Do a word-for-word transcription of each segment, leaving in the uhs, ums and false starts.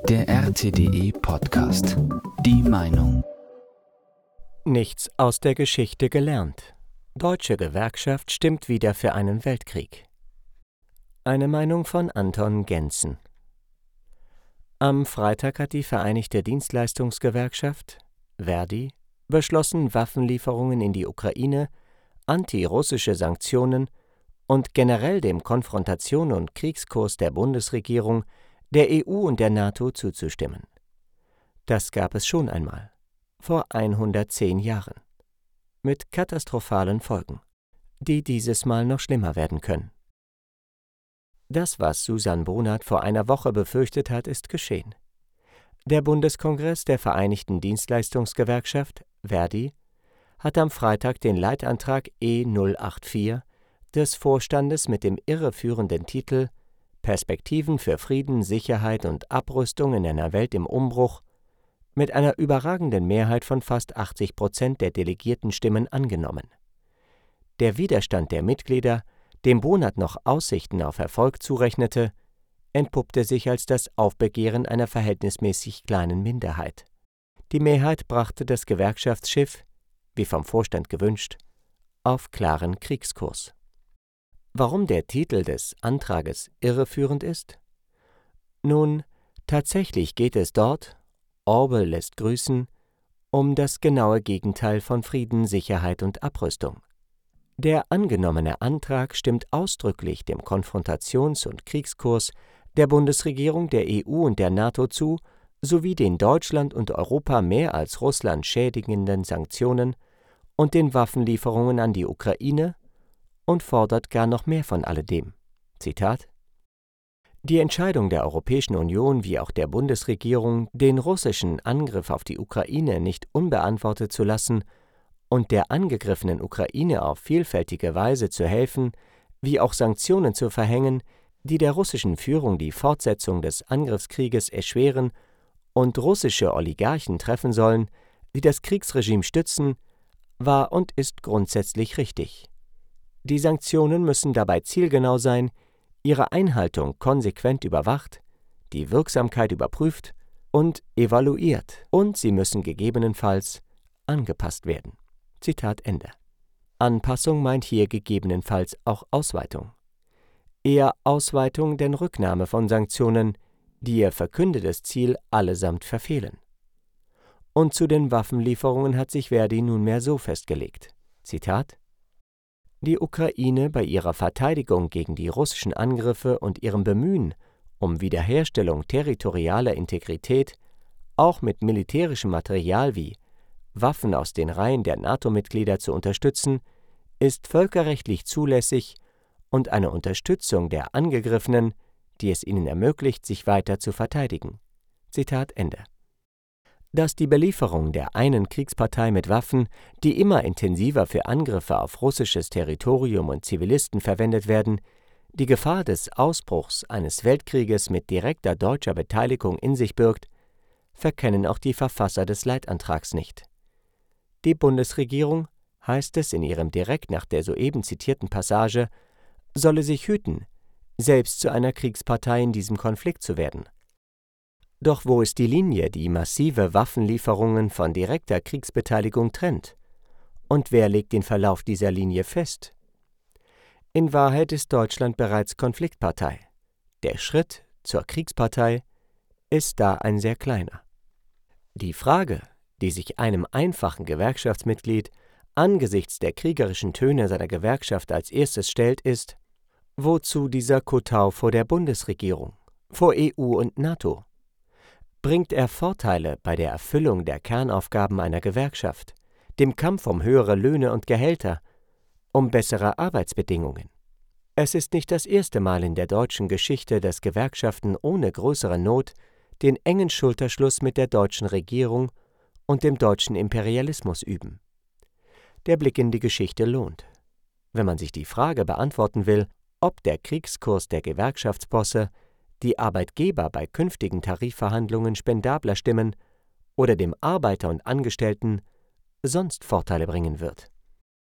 Der R T D E-Podcast. Die Meinung. Nichts aus der Geschichte gelernt. Deutsche Gewerkschaft stimmt wieder für einen Weltkrieg. Eine Meinung von Anton Genzen. Am Freitag hat die Vereinigte Dienstleistungsgewerkschaft, Verdi, beschlossen, Waffenlieferungen in die Ukraine, antirussische Sanktionen und generell dem Konfrontation- und Kriegskurs der Bundesregierung, der E U und der NATO zuzustimmen. Das gab es schon einmal, vor hundertzehn Jahren, mit katastrophalen Folgen, die dieses Mal noch schlimmer werden können. Das, was Susan Bonat vor einer Woche befürchtet hat, ist geschehen. Der Bundeskongress der Vereinigten Dienstleistungsgewerkschaft, Verdi, hat am Freitag den Leitantrag E null acht vier des Vorstandes mit dem irreführenden Titel »Perspektiven für Frieden, Sicherheit und Abrüstung in einer Welt im Umbruch« mit einer überragenden Mehrheit von fast achtzig Prozent der Delegiertenstimmen angenommen. Der Widerstand der Mitglieder, dem Bonat noch Aussichten auf Erfolg zurechnete, entpuppte sich als das Aufbegehren einer verhältnismäßig kleinen Minderheit. Die Mehrheit brachte das Gewerkschaftsschiff, wie vom Vorstand gewünscht, auf klaren Kriegskurs. Warum der Titel des Antrages irreführend ist? Nun, tatsächlich geht es dort, Orwell lässt grüßen, um das genaue Gegenteil von Frieden, Sicherheit und Abrüstung. Der angenommene Antrag stimmt ausdrücklich dem Konfrontations- und Kriegskurs der Bundesregierung, der E U und der NATO zu, sowie den Deutschland und Europa mehr als Russland schädigenden Sanktionen und den Waffenlieferungen an die Ukraine und fordert gar noch mehr von alledem. Zitat: Die Entscheidung der Europäischen Union wie auch der Bundesregierung, den russischen Angriff auf die Ukraine nicht unbeantwortet zu lassen und der angegriffenen Ukraine auf vielfältige Weise zu helfen, wie auch Sanktionen zu verhängen, die der russischen Führung die Fortsetzung des Angriffskrieges erschweren und russische Oligarchen treffen sollen, die das Kriegsregime stützen, war und ist grundsätzlich richtig. Die Sanktionen müssen dabei zielgenau sein, ihre Einhaltung konsequent überwacht, die Wirksamkeit überprüft und evaluiert, und sie müssen gegebenenfalls angepasst werden. Zitat Ende. Anpassung meint hier gegebenenfalls auch Ausweitung. Eher Ausweitung denn Rücknahme von Sanktionen, die ihr verkündetes Ziel allesamt verfehlen. Und zu den Waffenlieferungen hat sich Verdi nunmehr so festgelegt. Zitat: Die Ukraine bei ihrer Verteidigung gegen die russischen Angriffe und ihrem Bemühen um Wiederherstellung territorialer Integrität, auch mit militärischem Material wie Waffen aus den Reihen der NATO-Mitglieder zu unterstützen, ist völkerrechtlich zulässig und eine Unterstützung der Angegriffenen, die es ihnen ermöglicht, sich weiter zu verteidigen. Zitat Ende. Dass die Belieferung der einen Kriegspartei mit Waffen, die immer intensiver für Angriffe auf russisches Territorium und Zivilisten verwendet werden, die Gefahr des Ausbruchs eines Weltkrieges mit direkter deutscher Beteiligung in sich birgt, verkennen auch die Verfasser des Leitantrags nicht. Die Bundesregierung, heißt es in ihrem direkt nach der soeben zitierten Passage, solle sich hüten, selbst zu einer Kriegspartei in diesem Konflikt zu werden. Doch wo ist die Linie, die massive Waffenlieferungen von direkter Kriegsbeteiligung trennt? Und wer legt den Verlauf dieser Linie fest? In Wahrheit ist Deutschland bereits Konfliktpartei. Der Schritt zur Kriegspartei ist da ein sehr kleiner. Die Frage, die sich einem einfachen Gewerkschaftsmitglied angesichts der kriegerischen Töne seiner Gewerkschaft als erstes stellt, ist: Wozu dieser Kotau vor der Bundesregierung, vor E U und NATO? Bringt er Vorteile bei der Erfüllung der Kernaufgaben einer Gewerkschaft, dem Kampf um höhere Löhne und Gehälter, um bessere Arbeitsbedingungen? Es ist nicht das erste Mal in der deutschen Geschichte, dass Gewerkschaften ohne größere Not den engen Schulterschluss mit der deutschen Regierung und dem deutschen Imperialismus üben. Der Blick in die Geschichte lohnt. Wenn man sich die Frage beantworten will, ob der Kriegskurs der Gewerkschaftsbosse die Arbeitgeber bei künftigen Tarifverhandlungen spendabler stimmen oder dem Arbeiter und Angestellten sonst Vorteile bringen wird.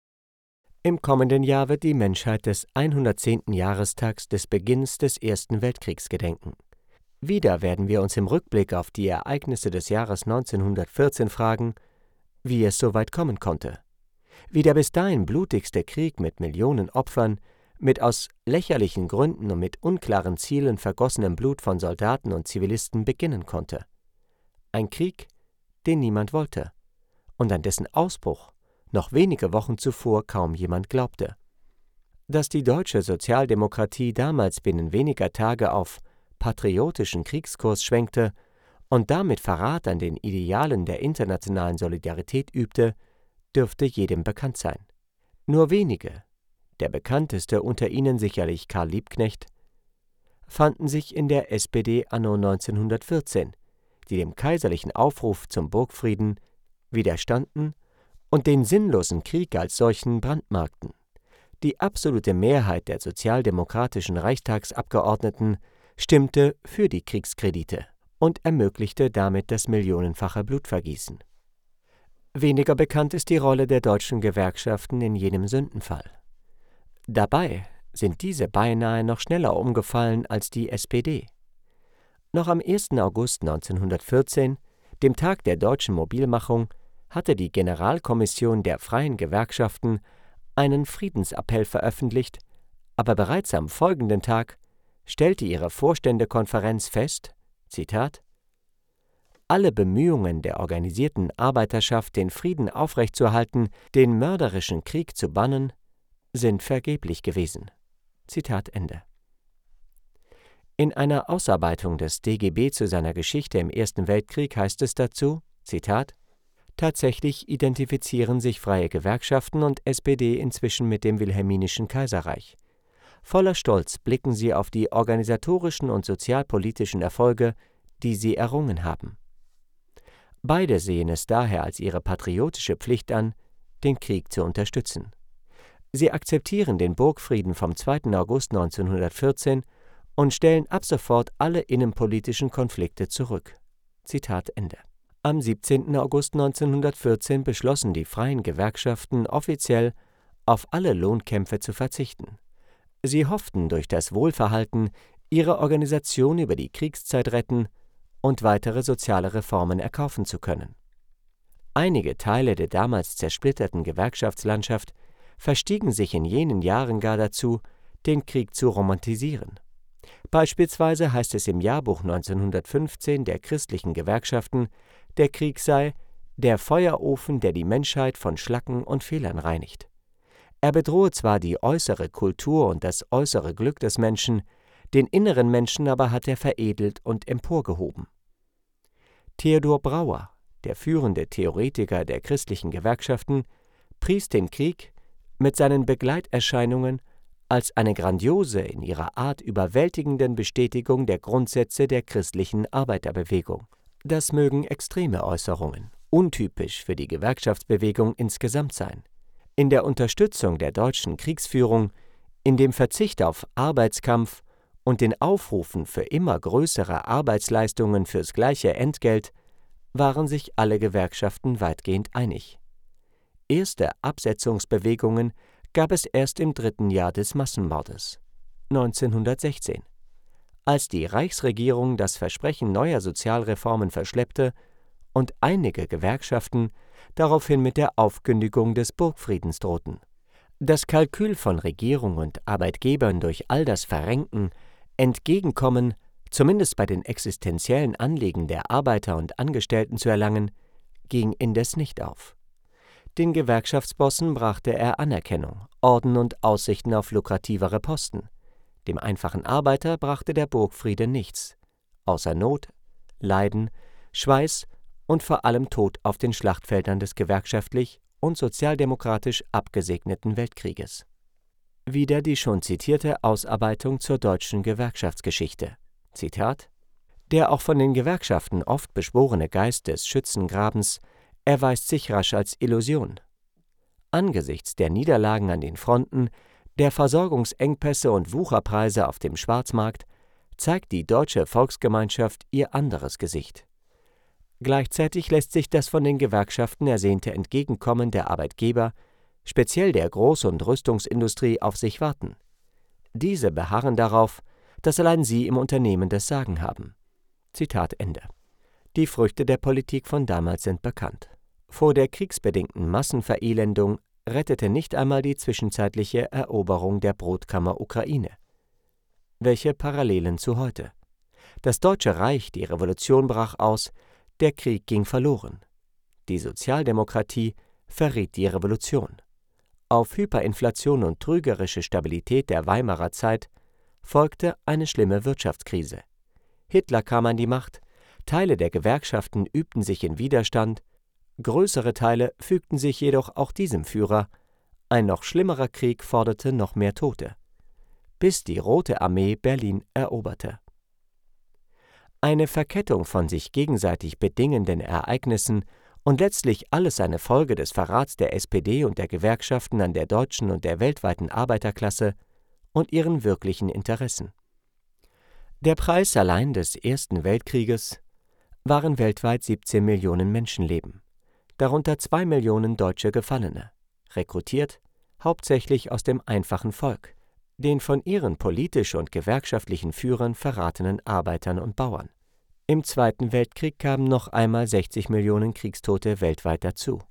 Im kommenden Jahr wird die Menschheit des hundertzehnten Jahrestags des Beginns des Ersten Weltkriegs gedenken. Wieder werden wir uns im Rückblick auf die Ereignisse des Jahres neunzehnhundertvierzehn fragen, wie es so weit kommen konnte. Wie der bis dahin blutigste Krieg mit Millionen Opfern, mit aus lächerlichen Gründen und mit unklaren Zielen vergossenem Blut von Soldaten und Zivilisten beginnen konnte. Ein Krieg, den niemand wollte und an dessen Ausbruch noch wenige Wochen zuvor kaum jemand glaubte. Dass die deutsche Sozialdemokratie damals binnen weniger Tage auf patriotischen Kriegskurs schwenkte und damit Verrat an den Idealen der internationalen Solidarität übte, dürfte jedem bekannt sein. Nur wenige, der bekannteste unter ihnen sicherlich Karl Liebknecht, fanden sich in der S P D anno neunzehnhundertvierzehn, die dem kaiserlichen Aufruf zum Burgfrieden widerstanden und den sinnlosen Krieg als solchen brandmarkten. Die absolute Mehrheit der sozialdemokratischen Reichstagsabgeordneten stimmte für die Kriegskredite und ermöglichte damit das millionenfache Blutvergießen. Weniger bekannt ist die Rolle der deutschen Gewerkschaften in jenem Sündenfall. Dabei sind diese beinahe noch schneller umgefallen als die S P D. Noch am ersten August neunzehnhundertvierzehn, dem Tag der deutschen Mobilmachung, hatte die Generalkommission der Freien Gewerkschaften einen Friedensappell veröffentlicht, aber bereits am folgenden Tag stellte ihre Vorständekonferenz fest, Zitat, »Alle Bemühungen der organisierten Arbeiterschaft, den Frieden aufrechtzuerhalten, den mörderischen Krieg zu bannen, sind vergeblich gewesen.« Zitat Ende. In einer Ausarbeitung des D G B zu seiner Geschichte im Ersten Weltkrieg heißt es dazu, Zitat, »Tatsächlich identifizieren sich freie Gewerkschaften und S P D inzwischen mit dem Wilhelminischen Kaiserreich. Voller Stolz blicken sie auf die organisatorischen und sozialpolitischen Erfolge, die sie errungen haben. Beide sehen es daher als ihre patriotische Pflicht an, den Krieg zu unterstützen. Sie akzeptieren den Burgfrieden vom zweiten August neunzehnhundertvierzehn und stellen ab sofort alle innenpolitischen Konflikte zurück.« Zitat Ende. Am siebzehnten August neunzehnhundertvierzehn beschlossen die freien Gewerkschaften offiziell, auf alle Lohnkämpfe zu verzichten. Sie hofften, durch das Wohlverhalten ihre Organisation über die Kriegszeit retten und weitere soziale Reformen erkaufen zu können. Einige Teile der damals zersplitterten Gewerkschaftslandschaft verstiegen sich in jenen Jahren gar dazu, den Krieg zu romantisieren. Beispielsweise heißt es im Jahrbuch neunzehnhundertfünfzehn der christlichen Gewerkschaften, der Krieg sei »der Feuerofen, der die Menschheit von Schlacken und Fehlern reinigt«. Er bedrohe zwar die äußere Kultur und das äußere Glück des Menschen, den inneren Menschen aber hat er veredelt und emporgehoben. Theodor Brauer, der führende Theoretiker der christlichen Gewerkschaften, pries den Krieg mit seinen Begleiterscheinungen als eine grandiose, in ihrer Art überwältigenden Bestätigung der Grundsätze der christlichen Arbeiterbewegung. Das mögen extreme Äußerungen, untypisch für die Gewerkschaftsbewegung insgesamt sein. In der Unterstützung der deutschen Kriegsführung, in dem Verzicht auf Arbeitskampf und den Aufrufen für immer größere Arbeitsleistungen fürs gleiche Entgelt waren sich alle Gewerkschaften weitgehend einig. Erste Absetzungsbewegungen gab es erst im dritten Jahr des Massenmordes, neunzehnhundertsechzehn, als die Reichsregierung das Versprechen neuer Sozialreformen verschleppte und einige Gewerkschaften daraufhin mit der Aufkündigung des Burgfriedens drohten. Das Kalkül von Regierung und Arbeitgebern durch all das Verrenken, Entgegenkommen, zumindest bei den existenziellen Anliegen der Arbeiter und Angestellten zu erlangen, ging indes nicht auf. Den Gewerkschaftsbossen brachte er Anerkennung, Orden und Aussichten auf lukrativere Posten. Dem einfachen Arbeiter brachte der Burgfriede nichts, außer Not, Leiden, Schweiß und vor allem Tod auf den Schlachtfeldern des gewerkschaftlich und sozialdemokratisch abgesegneten Weltkrieges. Wieder die schon zitierte Ausarbeitung zur deutschen Gewerkschaftsgeschichte. Zitat: Der auch von den Gewerkschaften oft beschworene Geist des Schützengrabens erweist sich rasch als Illusion. Angesichts der Niederlagen an den Fronten, der Versorgungsengpässe und Wucherpreise auf dem Schwarzmarkt zeigt die deutsche Volksgemeinschaft ihr anderes Gesicht. Gleichzeitig lässt sich das von den Gewerkschaften ersehnte Entgegenkommen der Arbeitgeber, speziell der Groß- und Rüstungsindustrie, auf sich warten. Diese beharren darauf, dass allein sie im Unternehmen das Sagen haben. Zitat Ende. Die Früchte der Politik von damals sind bekannt. Vor der kriegsbedingten Massenverelendung rettete nicht einmal die zwischenzeitliche Eroberung der Brotkammer Ukraine. Welche Parallelen zu heute? Das Deutsche Reich, die Revolution brach aus, der Krieg ging verloren. Die Sozialdemokratie verriet die Revolution. Auf Hyperinflation und trügerische Stabilität der Weimarer Zeit folgte eine schlimme Wirtschaftskrise. Hitler kam an die Macht, Teile der Gewerkschaften übten sich in Widerstand, größere Teile fügten sich jedoch auch diesem Führer, ein noch schlimmerer Krieg forderte noch mehr Tote, bis die Rote Armee Berlin eroberte. Eine Verkettung von sich gegenseitig bedingenden Ereignissen und letztlich alles eine Folge des Verrats der S P D und der Gewerkschaften an der deutschen und der weltweiten Arbeiterklasse und ihren wirklichen Interessen. Der Preis allein des Ersten Weltkrieges waren weltweit siebzehn Millionen Menschenleben, darunter zwei Millionen deutsche Gefallene, rekrutiert hauptsächlich aus dem einfachen Volk, den von ihren politisch und gewerkschaftlichen Führern verratenen Arbeitern und Bauern. Im Zweiten Weltkrieg kamen noch einmal sechzig Millionen Kriegstote weltweit dazu.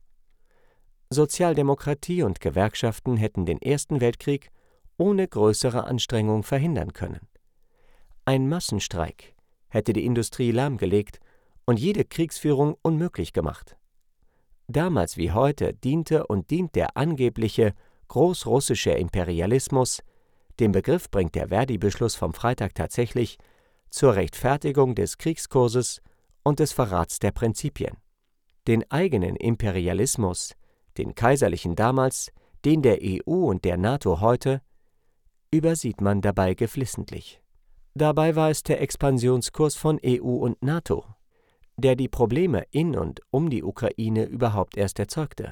Sozialdemokratie und Gewerkschaften hätten den Ersten Weltkrieg ohne größere Anstrengung verhindern können. Ein Massenstreik hätte die Industrie lahmgelegt und jede Kriegsführung unmöglich gemacht. Damals wie heute diente und dient der angebliche großrussische Imperialismus, den Begriff bringt der Verdi-Beschluss vom Freitag tatsächlich, zur Rechtfertigung des Kriegskurses und des Verrats der Prinzipien. Den eigenen Imperialismus, den kaiserlichen damals, den der E U und der NATO heute, übersieht man dabei geflissentlich. Dabei war es der Expansionskurs von E U und NATO, der die Probleme in und um die Ukraine überhaupt erst erzeugte.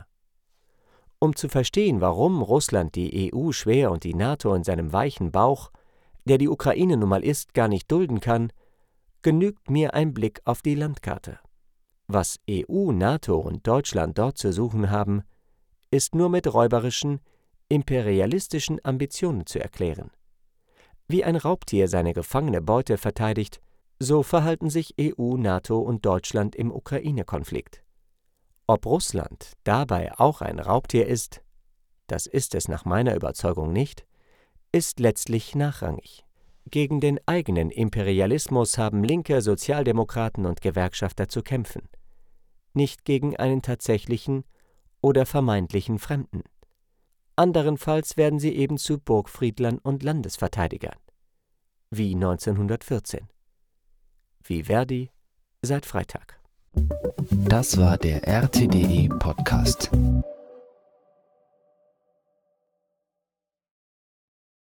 Um zu verstehen, warum Russland die E U schwer und die NATO in seinem weichen Bauch, der die Ukraine nun mal ist, gar nicht dulden kann, genügt mir ein Blick auf die Landkarte. Was E U, NATO und Deutschland dort zu suchen haben, ist nur mit räuberischen, imperialistischen Ambitionen zu erklären. Wie ein Raubtier seine gefangene Beute verteidigt, so verhalten sich E U, NATO und Deutschland im Ukraine-Konflikt. Ob Russland dabei auch ein Raubtier ist, das ist es nach meiner Überzeugung nicht, ist letztlich nachrangig. Gegen den eigenen Imperialismus haben linke Sozialdemokraten und Gewerkschafter zu kämpfen, nicht gegen einen tatsächlichen oder vermeintlichen Fremden. Anderenfalls werden sie eben zu Burgfriedlern und Landesverteidigern, wie neunzehnhundertvierzehn. Wie Verdi seit Freitag. Das war der R T D E Podcast.